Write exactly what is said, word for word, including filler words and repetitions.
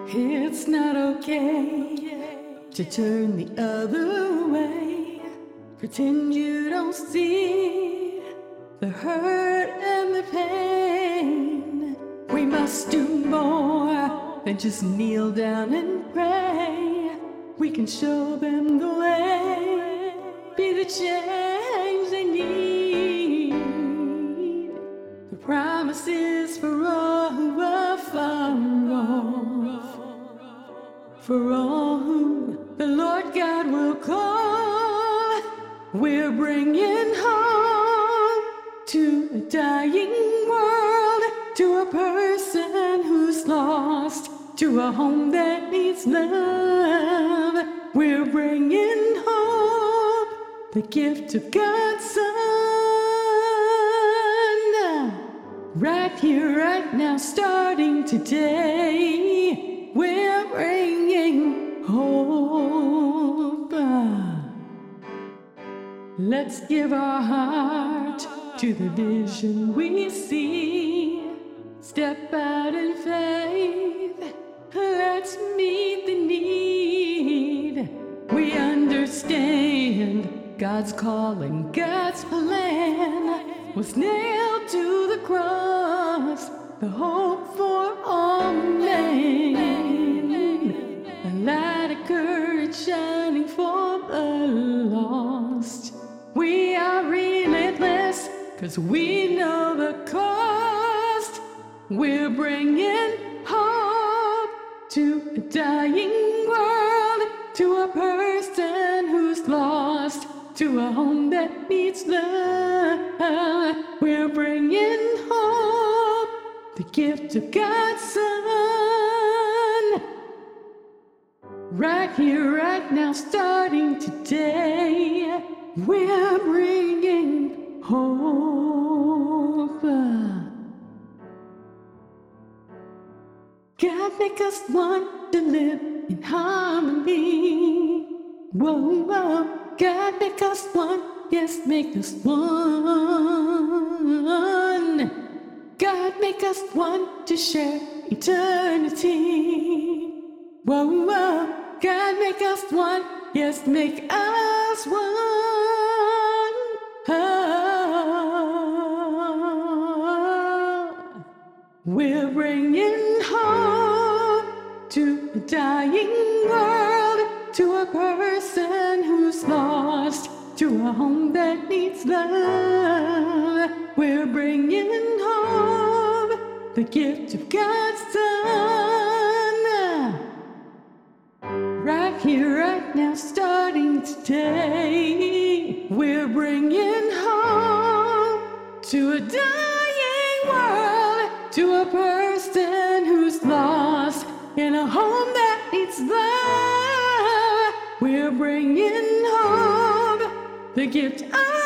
It's not okay to turn the other way. Pretend you don't see the hurt and the pain. We must do more than just kneel down and pray. We can show them the way, be the change they need. The promises for all who are far off, for all who the Lord God will call. We're bringing hope to a dying world, to a person who's lost, to a home that needs love. We're bringing hope, the gift of God's Son. Right here, right now, starting today, we're bringing hope. Let's give our heart to the vision we see. Step out in faith, let's meet the need. We understand God's calling, God's plan was nailed to the cross, the hope for all men. A light of courage shining for the lost. We are relentless, 'cause we know the cost. We're bringing hope to a dying world, to a person who's lost, to a home that needs love. We're bringing hope, the gift of God's Son. Right here, right now, starting today, we're bringing hope. God make us one to live in harmony. Whoa, whoa. God make us one, yes, make us one. God make us one to share eternity. Whoa, whoa. God make us one, yes, make us one. Oh, we're bringing hope to a dying world, to a person who's lost, to a home that needs love. We're bringing hope, the gift of God's Son. Right here, right now, starting today, we're bringing hope to a dying world, to a person who's lost, in a home that needs love. We're bringing hope, the gift of